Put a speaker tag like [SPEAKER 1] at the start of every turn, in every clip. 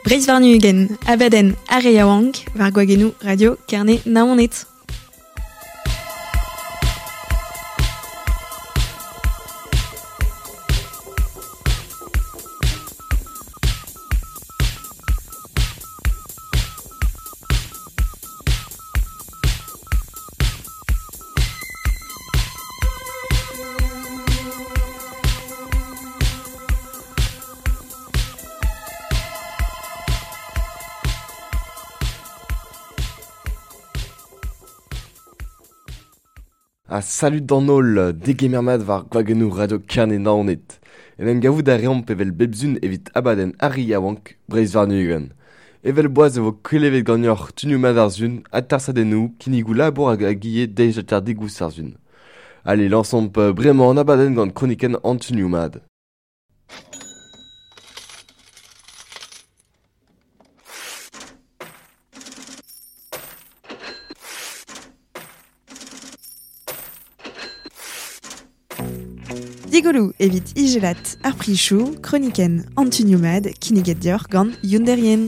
[SPEAKER 1] Breiz Varnugen, abaden areiaouank, var gwagenu radio karne naonet.
[SPEAKER 2] Salut dans nol, degemermad var gwagenu radio karne naonet. En gavout a reomp evel bebzun evit abaden areiaouank, Breiz Varnugen. Evel boaz evo kelevet gagnor tunumad ar zun, atarsadenou, kinigou labour hag a guillet deiz ar degous ar zun. Allez, l'ensemble bremañ abaden gant kroniken an tunumad.
[SPEAKER 1] Digolou evit igelat ar prichou, kroniken antunumad, kiniget dior gant yunderien.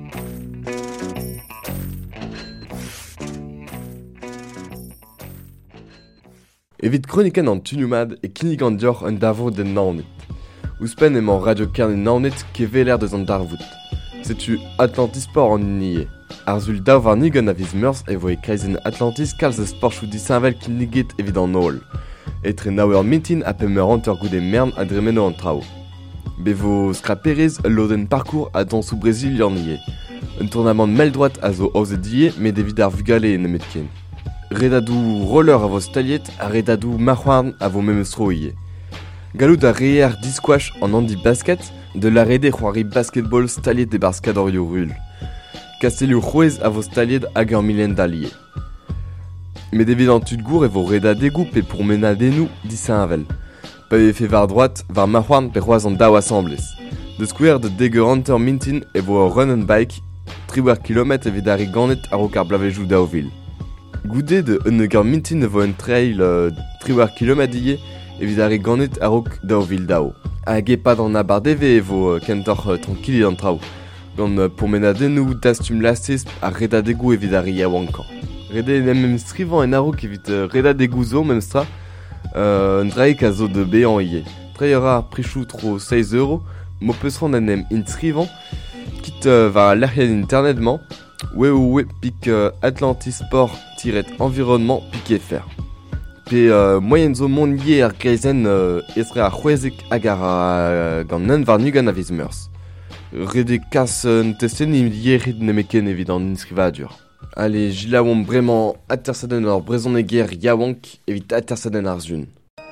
[SPEAKER 2] Evit kroniken an tunumad e kinigant dior un davo den naonet. Ouspen emañ radio karne naonet keveler deus an darvout. Setu Atlantisport an unie. Ar zul dav Varnugen a viz meurs e vo e kreizen Atlantis kalz eus sporchou disañvel kiniget evit an nol. Etre naouer mintin a pemer anter goude mern a dremeno an trao. Bevo skraperez loden parcours a dansou Brésil yornie. Un tournament mel droite a zo oze die, met evit ar vugale en emet ken. Redadou roller a vo staliet a redadou marc'hoarn a vo memestro ie. Gallout a reer disquash an handi basket, de la rede c'hoari basketball staliet de barskadorio rul. Kastelioù c'houez a vo staliet hag ur milen d'alie. Met evit an tudgour e vo reda degou pe pour menadennou disañvel. Pa fe var droite, var marc'hoarn pe c'hoaz an daou assemblez. De skouer de degeur anter mintin e vo run and bike, 3 km evit ari ganet a rokar blavejou daouvil. Goude de un eger mintin e vo un trail 3 km ie evit ari ganet a rok daouvil dao. Hag e pad an abardeve e vo kentor tranquilli an trao. Gant pour menadennou dastum lastez a reda degou evit ari yaouankan. Rede en mem strivan en arok evit reda degou zo mem stra, un draik a zo de bean ie. Traiera prichou tro 16 €, mo peus ran en em intrivan, kit va lerien internetman, we pik atlantisport-environnement pik fr. Pe moyen zo mon ie ar greizen estre ar c'hwezek hag ar gant nan Varnugen a viz meurs. Rede kas un testennim lierit nemeken evit an inskrivadur. Allez, jilaouan bremañ atersadenn ur brezoneger yaouank evit atersadenn ar zun.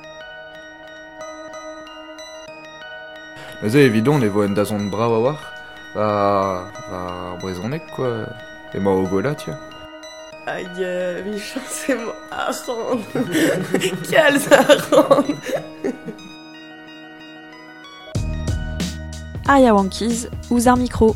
[SPEAKER 3] Ze evidon e vo en dazont brav a war, va brezonek, quoi. E ma o gola, tia.
[SPEAKER 4] Aïe, Michan, c'est moi à rendre. Calze à rendre.
[SPEAKER 1] Areiaouankiz, ouz ar micro.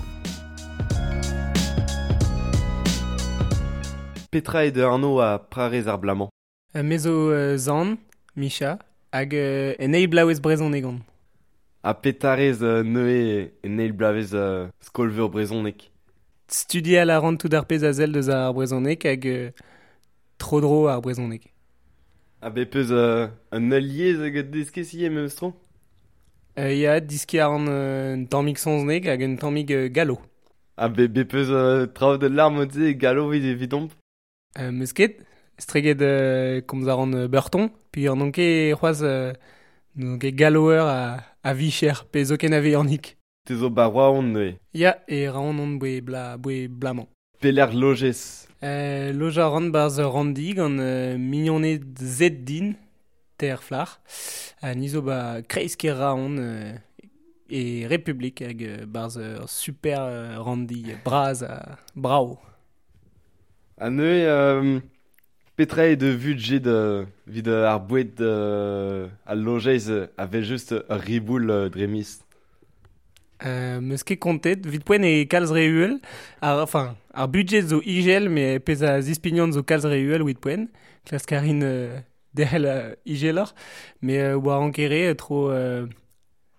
[SPEAKER 2] Petra e de Arno a prarez ar blamañ.
[SPEAKER 5] Mezo Zan, Misha, hag en eil blaouez brezonegan.
[SPEAKER 2] A petarez neue en eil blavez skolveur brezonek.
[SPEAKER 5] Studia la rand tout ar pez a zel deus ar brezonek hag trodro ar brezonek.
[SPEAKER 2] A be peus un aliez hag deskez ie mem stro?
[SPEAKER 5] Ya, diski ar an tammig sonznek hag un tammig galo.
[SPEAKER 2] A be peus traoù de larmote galo vid evidon?
[SPEAKER 5] Meusket, estreget komz ar an beurton, puis an anke c'hoaz galoer a vicher, pe zo ken ave annik.
[SPEAKER 2] Te zo barroa on neue.
[SPEAKER 5] Ya, e raon an boe blamañ.
[SPEAKER 2] Peler logez.
[SPEAKER 5] Loja ran barz randi gant mignonnet zed din, ter flar. Nizo ba kreiz ket raon e republik hag barz super randi braz a brao.
[SPEAKER 2] A neue petra e de vudje de vid ar boued a logez ave just riboul dremis.
[SPEAKER 5] Meus ket kontet, vid poen e kalz reuel, ar budget zo igel, me pez a zispignon zo kalz reuel vid poen, klaskarin derel igelor, me war ankere tro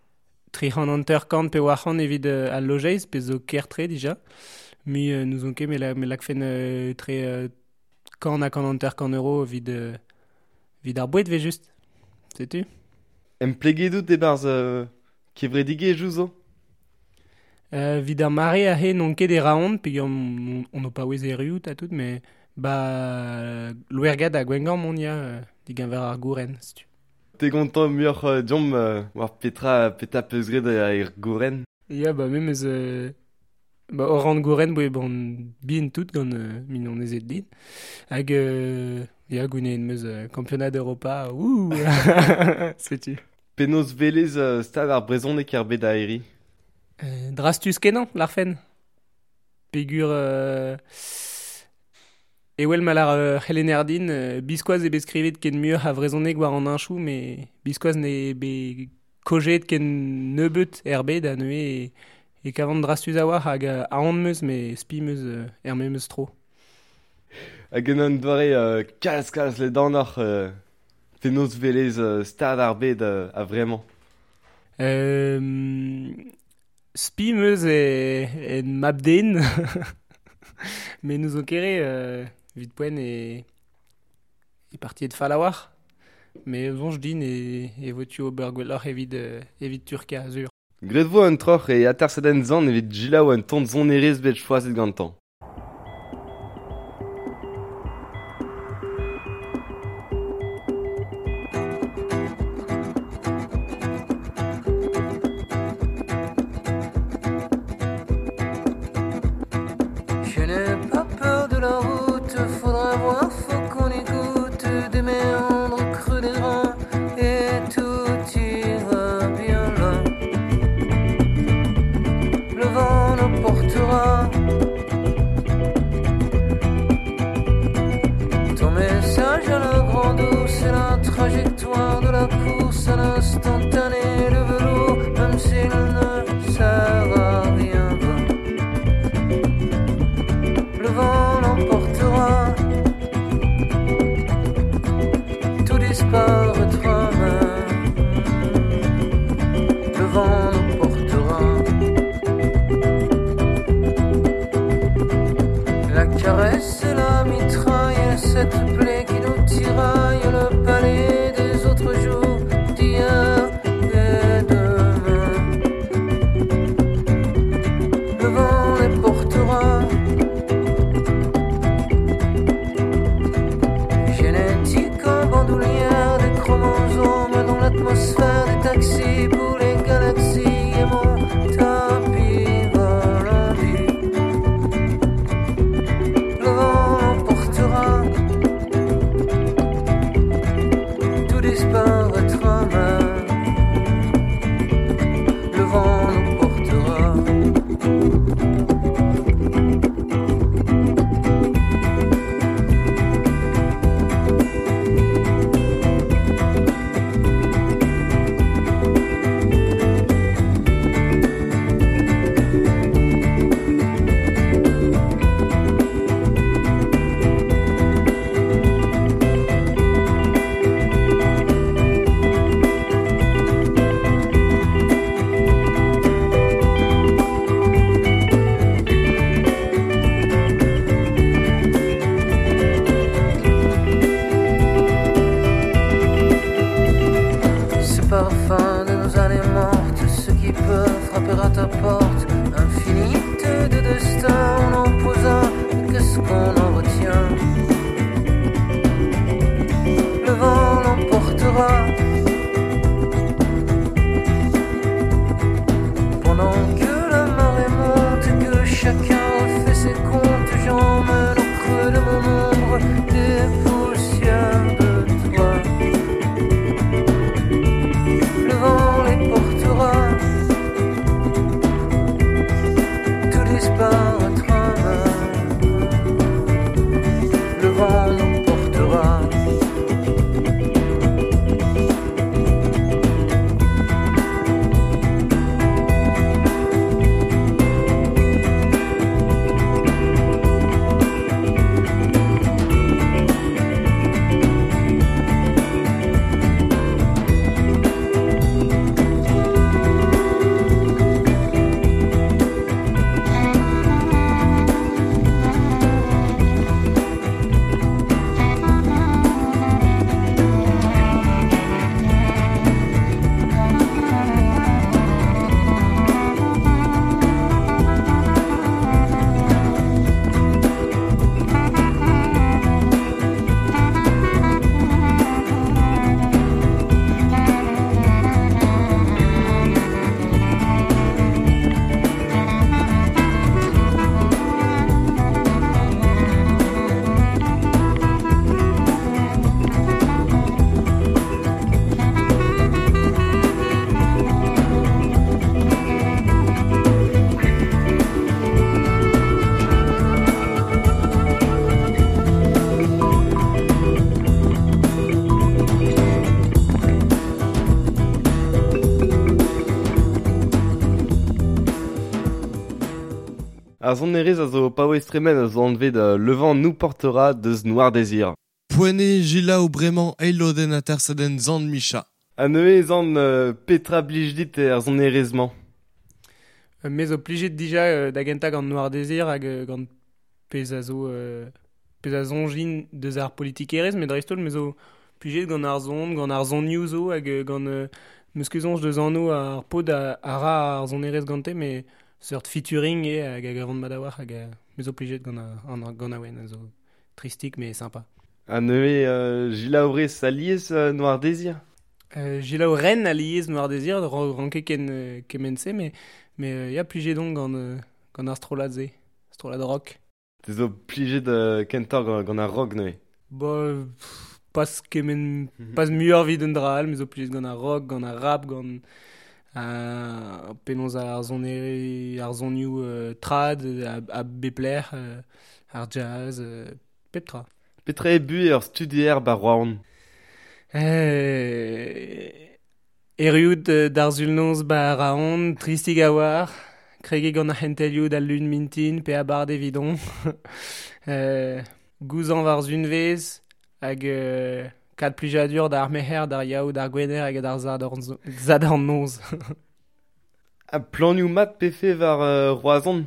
[SPEAKER 5] Trihan Anterkant pe wachan evit al lojeiz, pe zo kertre déjà. Mais nous on ket mais la fen très kan a kan Anterkant euro vid ar boued ve just. Sais-tu?
[SPEAKER 2] Plegedout e-barzh kevredige jouzo.
[SPEAKER 5] Vid ar mare a he non ket e raon, pe on n'o pas wez e riout a tout, mais l'ouergad a gwengam on ya digan ver ar gouren, sais-tu.
[SPEAKER 2] Te gontan muioc'h diom war petra peuzgred ar gouren.
[SPEAKER 5] Ya, même eus... Hor an gouren boe bin tout gant min on ezet din. Hag, ya, gounen meus campionat d'Europa, ouh. Sais-tu.
[SPEAKER 2] Penaos velez stad ar brezhoneg er bet a eri.
[SPEAKER 5] Drastus kenan, l'arfen. Pegur... Ewel mal ar c'helenerdin, biskoaz e beskrivet ken muur a vrezhoneg war an inchou, mais biskoaz ne be kojet ken nebeut erbet a neue e kavant drastus a war hag a an meus, mais spi meus me meus tro.
[SPEAKER 2] Hag en an doare kalz le danor penaos velez stad ar bet a vremañ.
[SPEAKER 5] Spi meus en mabden, mais nous on kere vid poen e partiet fall a war. Mais vonj din e votu ober gwelloc'h evit turka azur.
[SPEAKER 2] Gredvo an troc'h e atarsadenn zan evit gilaou an tont zon erez bet choazet gantañ.
[SPEAKER 6] Je n'ai pas peur de la route, faudra voir, faut qu'on écoute des méandres creux des reins et tout ira bien là. Le vent nous portera. Ton message à la grande eau, c'est la trajectoire de la course à l'instantané. Le velours, même s'il ne sert à rien. Le vent l'emportera, tout disparaîtra même. Le vent l'emportera. La caresse et la mitraille, cette plaie qui nous tiraille, le palais des autres jours, d'hier et demain. Le vent les portera. Bandoulière des chromosomes dans l'atmosphère des taxis pour les galaxies et mon tapis volant. Le vent l'emportera.
[SPEAKER 2] Ar zonerez a zo paouez tremen a zo anvet le vent nous portera deus noir désir.
[SPEAKER 7] Poene Gila ou bremañ eiloden a tersaden zan Micha.
[SPEAKER 2] A neue zan petra blij dit ar zonerezman.
[SPEAKER 5] Me zo plijet dija da gentag an Noir Désir hag gant pez a zonjin deus ar politikerez, met dreistol me zo plijet gant ar zon zo hag gant meus ket zonj deus anno ar pod a ra ar zonerez gante, me seurt featuring hag a gavant madawar hag me zo plijet gant a wen, zo tristik me sympa.
[SPEAKER 2] A neue Gilaourez a liez Noir Désir.
[SPEAKER 5] Gila o ren a liez Noir Désir, ranke kemense, mais ya plijet donc gant ar strolad rock.
[SPEAKER 2] Te zo plijet kentor gant ar rock neue.
[SPEAKER 5] Pas muur vid un dral, mais zo plijet gant ar rock, gant ar rap, gant penons ar zonioù trad, a bepler, ar jazz, petra.
[SPEAKER 2] Petra e bu ur studier bar roaon.
[SPEAKER 5] Eriout d'ar zulnoz ba raon, tristig a war, krege gant ar c'hentelioù da lun mintin, pe a bar devidon. Gouzan war zunvez, hag kad plijadur d'ar meher, d'ar yaou, d'ar gwener hag d'ar zador noz.
[SPEAKER 2] A planioù mat pefe war roazon.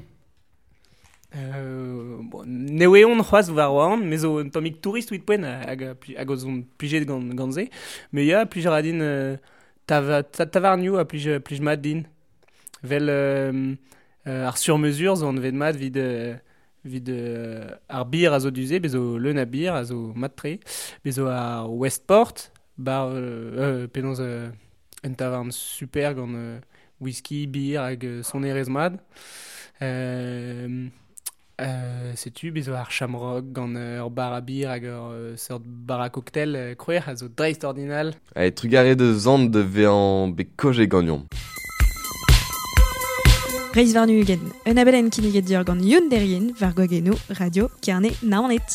[SPEAKER 5] Neweon c'hoaz war oan, me zo un tomik tourist ouit poen hag o zon plijet gant ze, me ya plijer a din tavarnioù a plij mat din. Vel ar sur-mesure zo an vet mat vid ar bir a zo duze, bezo leun a bir a zo mat tre, bezo ar Westport, bar penons un tavarn super gant whisky, bir hag sonerez mat. Setu bezo ar Shamrock gant ur bar a bir hag ur seurt bar a cocktail krouer a zo dreist ordinal.
[SPEAKER 2] Allez, trugare de zand de vean be koje gagnon.
[SPEAKER 1] Reiz war nu ugen, un abelen kinniget dior gant Youn derien var gogeno radio Kernet naonet.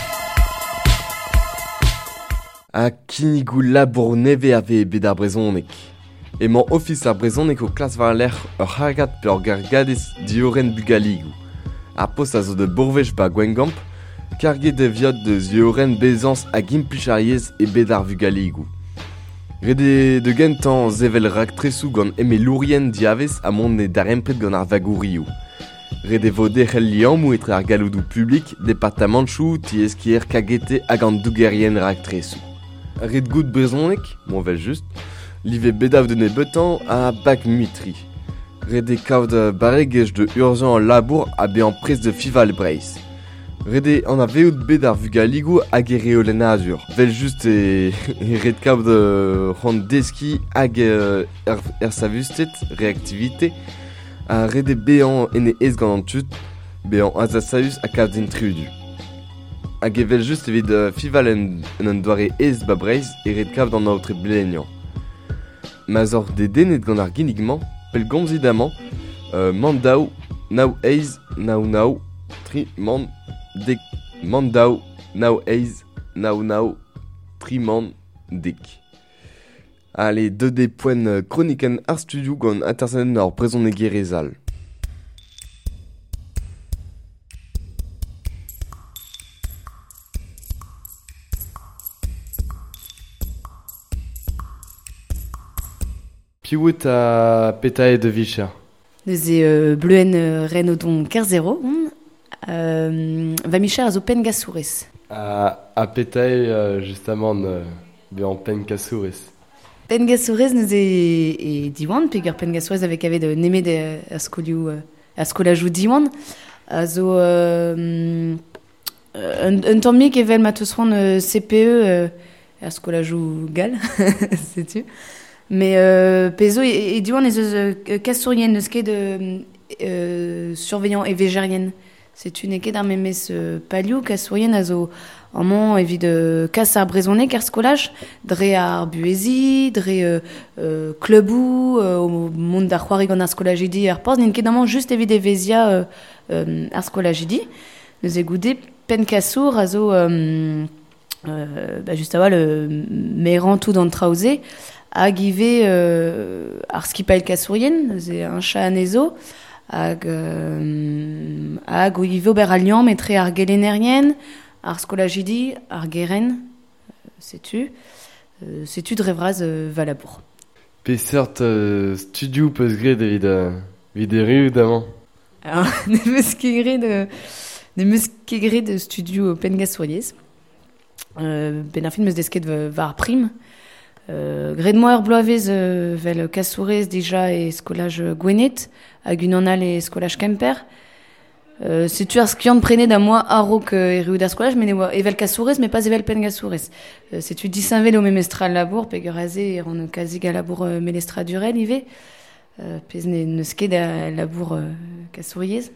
[SPEAKER 2] A kinigou labour neve ave bet ar brezonek. Emañ office ar brezonek o klas war l'er ur c'hargat pe ur gargadez dioren bugaligou. Ar post a zo de bourvech ba gwengamp, karget de viot de zioren bezans a gimplichariez e bet ar vugaligou. Rede de gentan zevel raktresou gant eme lourien diavez a mont ne darempret gant ar vagourioù. Rede vo dechel liamou etre ar galoudou publik, departamentchou ti eskier kagete hag an dougerien raktresou. Red gout brezonek, mon vel just, live bedav de ne betan a bak muitri. Rede kaout baregej de urgent an labour a be an prez de fival breiz. Rede an a veout bet ar vugaligou hag e reolen azur. Vel just red kaout c'hant deski hag er savustet, reaktivite, a rede bean ene ez gant an tut, bean azasaus a kaout din triudu. Hag e vel just evit fival en doare ez ba breiz e red kaout an aotre blenian. Mazor de denet gant ar ginigman, pel gomzidamant, mandaou, naou eiz, naou, tri man, dek, mandaou, naou eiz, naou, tri man, dek. Allez, deux des points chroniken ar studio gant intersennen ar brezon e gerezal. Piwout a petae de vicher.
[SPEAKER 8] Deus bluen ren o don kerzero, va micher a zo pen gasourez.
[SPEAKER 2] A petae justement be an pen kasourez.
[SPEAKER 8] Pen gasourez neus e diwan, pegar pen gasourez avec avet nemet ar skolajou diwan, a zo un tammik evel ma teus c'hoant CPE ar skolajou gal, setu. Mais pezo e diwan ez eus kasourien neus ket surveillant e vegerien. C'est une ket ar memez palioù kasourien a zo amant evit kas ar brezonek ar skolaj, dre ar buezi, dre klubou, o mont d'ar c'hoari gant ar skolajidi ar porzh, n'in ket amant just evit e vezia ar skolajidi. Neus e goude pen kasour a zo just a le meran tout d'an traoze, hag ive ar skipail kasourien, neus e un chat anezo, hag ivo ber aliam etre ar gelenerien, ar skolajidi, ar geren, setu drevraz valabour.
[SPEAKER 2] Pe seurt studio peus gret evit riu d'avant.
[SPEAKER 8] Alors, ne meus ket gret studio pengasouriez. Ben ar film meus desket var prim. Gret moa ur bloavez vel kasourez dija e skolaj gwenet, hag unanal e skolaj kemper. Setu ar skiant prenet da moa arok e riu da skolaj, men evel kasourez, mais pas evel pengasourez. Setu disinvel o memestral labour, pe geraze ran kazig a labour melestra durel ive, pez neus ket a labour kasouriez.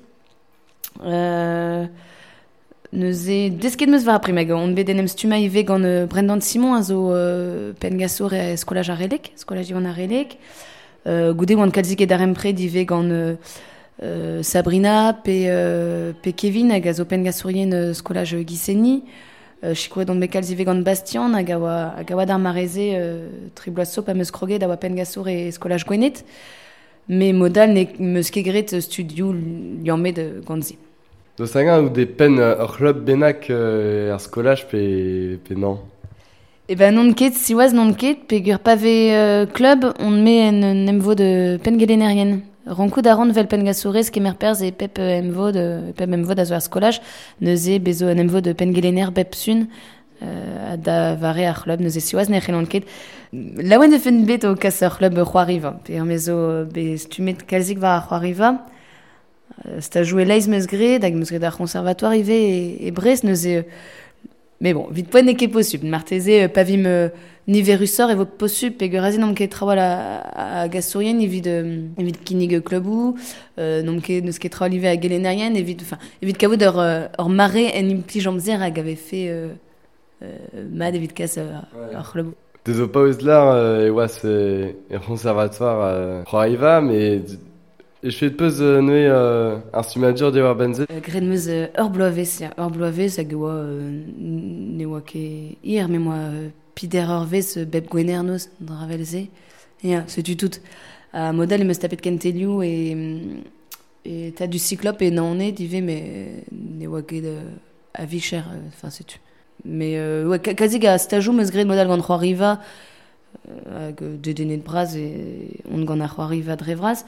[SPEAKER 8] Neuze desket meus var primeg, on bet enem stuma ive gant Brendan Simon a zo pengasour e skolaj ar relek, skolaj ivan ar relek. Goude oan kalzik ed ar empred ive gant Sabrina pe Kevin hag a zo pengasourien skolaj Giseni. Chikouet on bet kalz ive gant Bastian hag a oa d'ar mareze tribloaz sop a meus kroget a oa pengasour e skolaj gwenet. Me modal ne meus ket gret studio liammet gantzi.
[SPEAKER 2] Deus angen ou de pen ur club benak ar skolaj pe non.
[SPEAKER 8] E ben non ket, siwaz non ket, pe gur pave club, on met en emvo de pen gelenerien. Rankout a rand vel pen gasourez kemer perz e pep emvo da zo ar skolaj, neuze bezo en emvo de pen gelener bep sun, da vare ar club, neuze siwaz ne c'hellant ket. Laouen de fen bet o kas ur club c'hoariva, pe ar mezo be stumet kalzik va ar c'hoariva, sta joue leiz meus gret, hag meus gret ar conservatoire ive e Brest neuze... Mais bon, vite poen ket posub. Marteze pavim niverusor e vo posub, pe gerazi nom ket trawal a gasourien evit kinig klubou, nom ket neus ket trawal ive a gelenerien, evit kavout ur mare en implij amzer hag ave fe mad evit kas ur klubou.
[SPEAKER 2] Deus o paouz lar e oas e conservatoire c'hoariva, mais... E chvet peus neue ar sumadjur de war benze?
[SPEAKER 8] Gret meus ur bloavez hag oa ne oa ket ir, me moa pider ur vez bep gwener noz dravelze. Ya, setu tout. Modal e meus tapet kentelioù e ta du cyclope e naonet ive, me ne oa ket a vicher, enfin setu. Me kazig a stajou meus gret modal gant c'hoariva, hag dedenet braz e on gant ar c'hoariva drevraz,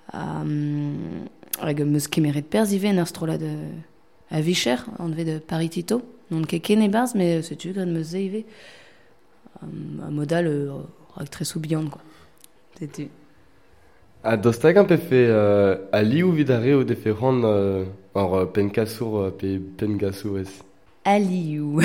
[SPEAKER 8] hag meus kemeret perz ive en ur strolad a vicher, an ve de Paris-Tito. Non ket ken e barz, mais setu gret meus ze ive. A modal hag tresou bihan, quoi. Setu.
[SPEAKER 2] A dostag an pe fe a liou vid a reo de fe ran ar penkasour pe pengasourez?
[SPEAKER 8] A liou.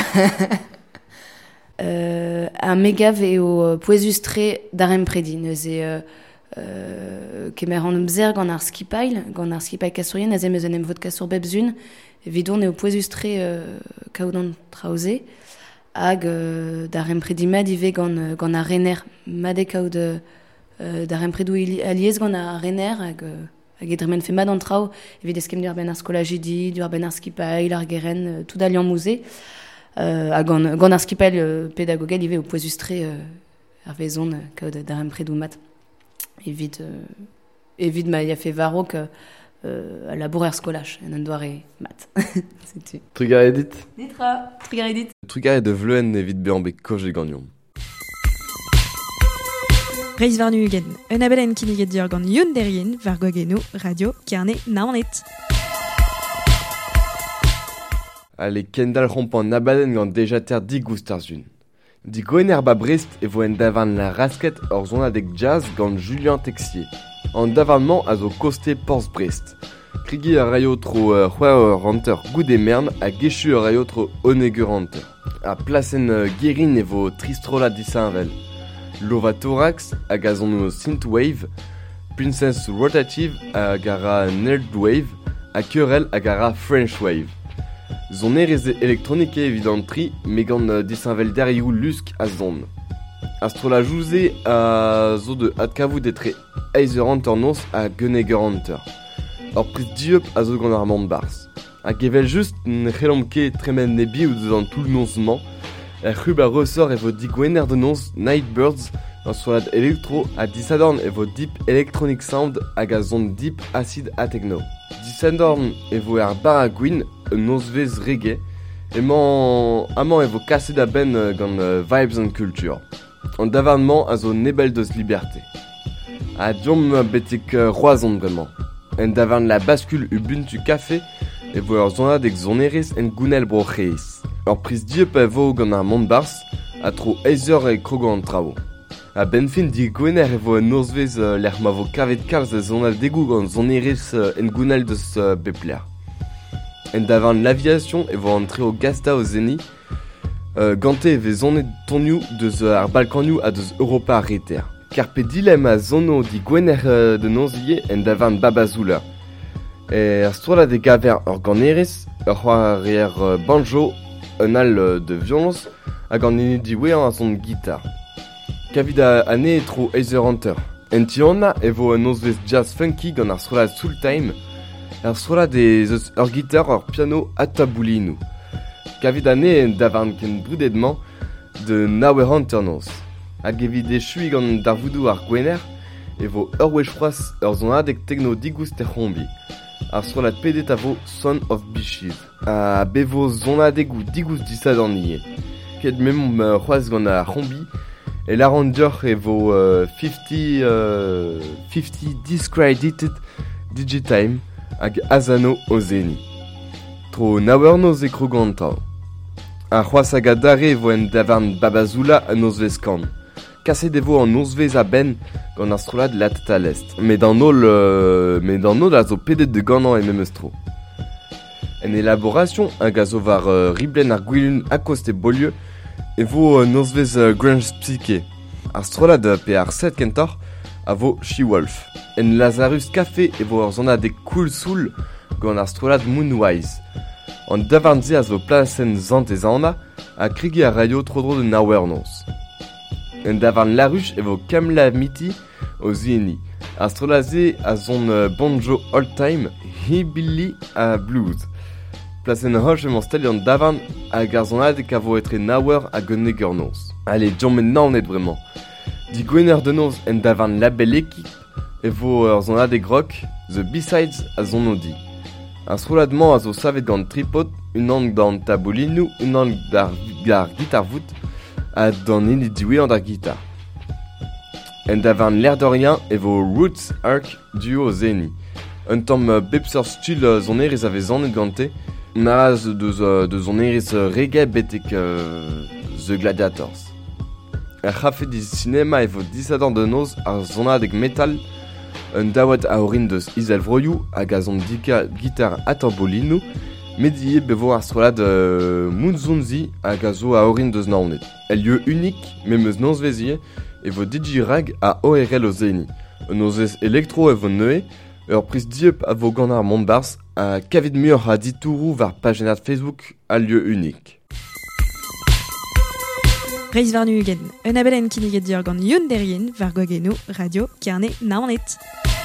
[SPEAKER 8] A megav eo poezustre d'ar empredi, neuze... kemer an bzer gant ar skipail kasourien, a zemez en emvod kasour bep zun, evidon eo poezustre kaout traoze, hag d'ar empredimad ive gant ar rener, mad e kaout d'ar empredou aliez gant ar rener, hag edremen fe mad an trao, evit eskem dur ben ar skolajidi, dur ben ar skipail, ar geren, tout alian mouze, hag gant ar skipail pedagogel ive eo poezustre ar vezon kaout d'ar empredou mat. Evit ma ya fe varok a labour ar skolaj, en an doare mat. Setu.
[SPEAKER 2] Trugar edit?
[SPEAKER 8] Netra, trugar edit.
[SPEAKER 2] Trugar de vleuen evit bean bet koje gagnon.
[SPEAKER 1] Reiz var nu ugen, un abelen kiniget dior gant yon derien var gogeno radio kernet naonet.
[SPEAKER 2] Ale kendal rompan abelen gant deja ter di goustar zun. Di gwener ba Brest e vo en davan la rasket ur zonadeg jazz gant Julien Texier. An davanman a zo koste Porz Brest. Krigi a raio tro c'hweur ranter gout e mern a gechu a raio tro onegur ranter. A plasen gerin e vo tristrola disanvel. Lova Thorax a gazon no Synthwave, Princess Rotative a gara Nerdwave, a Querelle a gara French Wave. Zon ereze elektronike evidant tri, me gant disanvel derioù lusk a zon. Astrola jouze a zo de adkavout etre eizer ranter noz a geneger ranter. Or pris dieup a zo gant ar mont barz. A gevel just n c'helom ket tremen nebi ou deus an tout nozman, Rub a ressort vo digwener de nonz Nightbirds an solat elektro a disadorn vo deep electronic sound hag a zon deep acid a techno. Disadorn vo bar a gwin un nozvez reggae amant vo kaset a ben gant vibes and culture. An davarnman a zo nebel deus liberté. A diom betek roazon bremañ. En davarn la bascule Ubuntu Café vo ur zonad eg zonerez en gounel broc'hez. Ur priz diep vo gant ar mont bars a tro eizer e krogo an trao. A benfin di gwener vo un nozvez l'er ma vo kavet kalz a zonal degou gant zonerez en gounel deus bepler. En davarn l'aviation vo an treo gasta o zeni gante ve zonet tonioù deus ar balkanioù a deus Europa a reter. Carpe dilem a zono di gwener de nozie en davarn babazouler. Ar strola de gaver ur ganerez, ur c'hoarier banjo, un al de violons, hag an ene diwean a son gitar. Kavid a ne tro Eizer Hunter. En tionna vo un nozvez jazz funky gant ar strola Soultime, ar strola de zeus ur gitar ur piano ataboulinou. Kavid a ne davarn ken brudedman de Nawer Hunter noz. Hag evit echuig gant darvoudou ar gwener, vo ur wech froaz ur zonadeg techno digoust c'hombi. Ar strolat pedet a vo Son of Bishiv. A bevo zonadeg ou digoust disadorn ie. Ket mem c'hoaz gant a c'hombi, e l'arrangeur vo 50 discredited digitime hag azano o zeni. Tro nawer noz e krogo an taol. Ar c'hoaz hag a dare vo en davarn babazoula a nozvez kan. Kaset evo an nozvez a ben gant ar strolad latet a lest. Met an ol a zo pedet de ganan e memeus tro. En elaboration, hag a zo var riblen ar gwilun akost e bolio evo nozvez grunge psyche. Ar strolad pe ar set kentor a vo She-Wolf. En Lazarus Café evo ur zonad e cool soul gant ar strolad Moonwise. An davarn-se a zo plasen zant e zaona a krigi a radio tro-dro de nawer noz. En davarn Laruche evo Kamla Miti o zieni. Ar strolaze a zon banjo old-time, hillbilly a blues. Plasen hoch emañ steli an davarn hag ar zonadeg a vo etre nawer a gonneger noz. Ale, diommet naonet bremañ. Di gwener de noz en davarn label ekip evo ur zonadeg rock, The B-Sides a zon odi. Ar stroladman a zo savet gant tripod, un an gant taboulinou, un an gar gitar vout, a d'an ene diwean d'ar gitar. En davarn l'erdorien evo Roots Arc duo zeni. Un tamm bepseur stul zonerez a vez anet gante, na de zonerez reggae betek The Gladiators. Er c'hafe di cinema evo disadorn de noz ar zonadeg metal, un daouat a orin deus Izel Vroioù hag a zon gitar atambolino, medie bevo ar strolad Mounzonzi hag a zo a orin deus naonet. El lieu unik, memeus nozvezie, evo digirag a ORL o zeni. Un nozvez elektro evo neue, ur priz diep a vo gant ar montbars, a kavet mur a ditourou var pagenat Facebook a lieu unik.
[SPEAKER 1] Reiz var nugen, un abelen kinniget dior gant Youn derien var gogenou radio kerne naonet.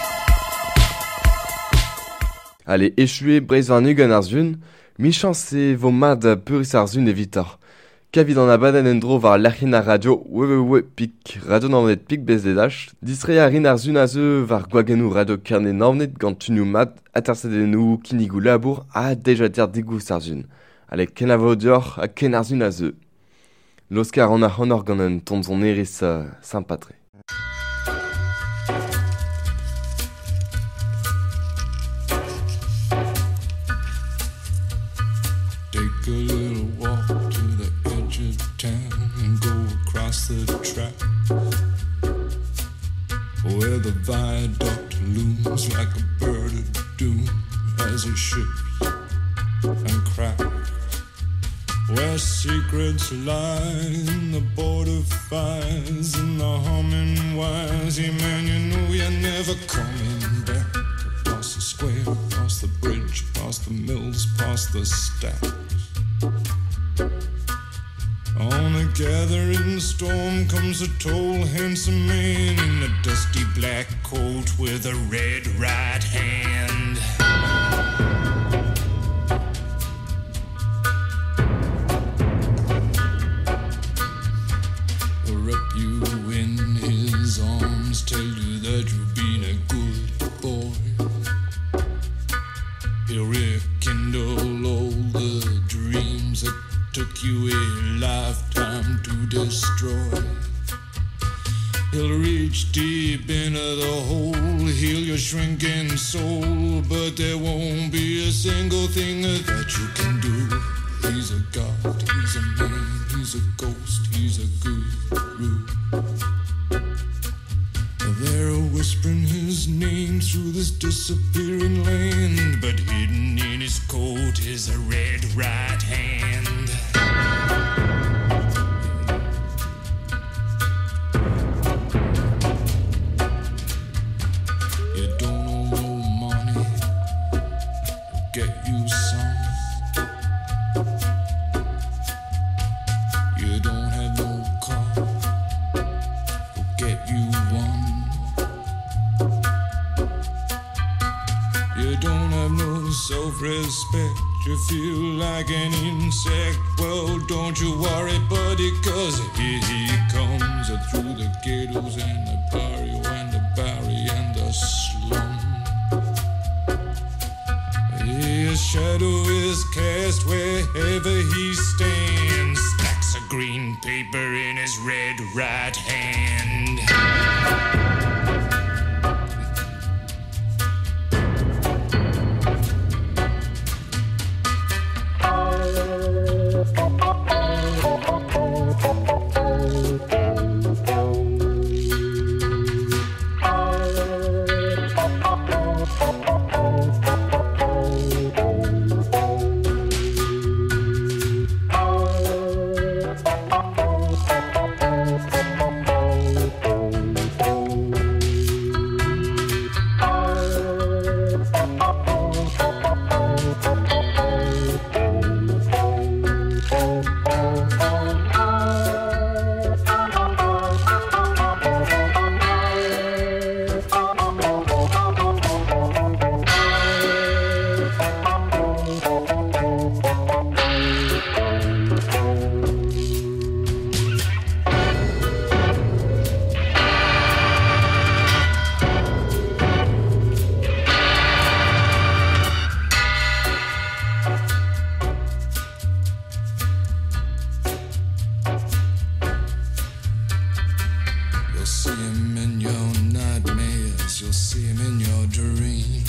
[SPEAKER 2] Ale, echue breiz var nugen ar zun, michance vo mad peuris ar zun evitor. Kavid an abaden en dro var lachin ar radio pik radio naonet pik bezdedach, distre a rin ar zun a zeu var gogenou radio kerne naonet gant tunou mad atersedenou kinigou labour a deja dir digous ar zun. Ale, ken a vo dior a ken ar zun a zeu. L'Oscar an a honor gant un tonzon eris Saint-Patré.
[SPEAKER 9] Take a little walk to the edge of town and go across the track where the viaduct looms like a bird of doom as it ships and cracks. Where secrets lie in the border fires and the humming wires. Yeah, man, you know you're never coming back. Past the square, past the bridge, past the mills, past the stacks. On a gathering storm comes a tall, handsome man in a dusty black coat with a red right hand. reach deep into the hole, heal your shrinking soul, but there won't be a single thing that you can do. He's a god, he's a man, he's a ghost, he's a guru. They're whispering his name through this disappearing land, but hidden in his coat is a red right hand. You don't know no money, get you some. You don't have no car, get you one. You don't have no self-respect, you feel like an insect. Well, don't you worry, buddy, cause here he comes through the ghettos and the barrio and the barry and the slum. His shadow is cast wherever he stands, stacks of green paper in his red right hand. You'll see him in your nightmares, you'll see him in your dreams.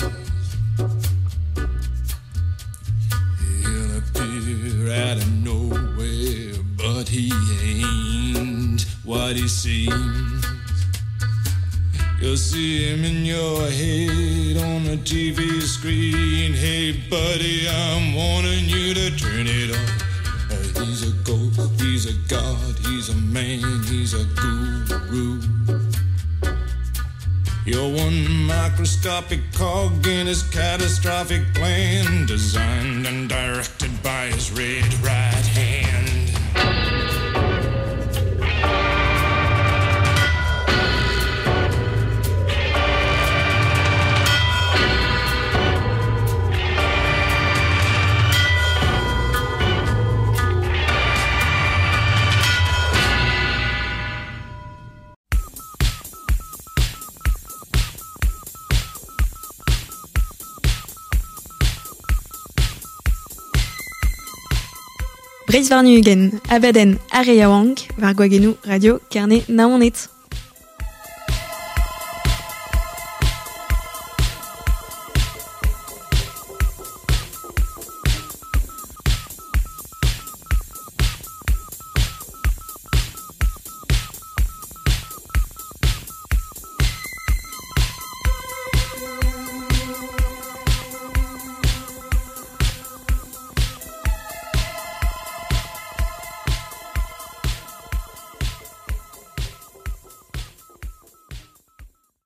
[SPEAKER 9] He'll appear out of nowhere, but he ain't what he seems. You'll see him in your head on the TV screen. Hey buddy, I'm warning you to turn it off. He's a ghost, he's a god, he's a man, he's a guru. You're one microscopic cog in his catastrophic plan, designed and directed by his red right hand.
[SPEAKER 1] Breiz Varnugen, Abaden, Areiawank, Vargoagenu, Radio, Carnet, Naonet.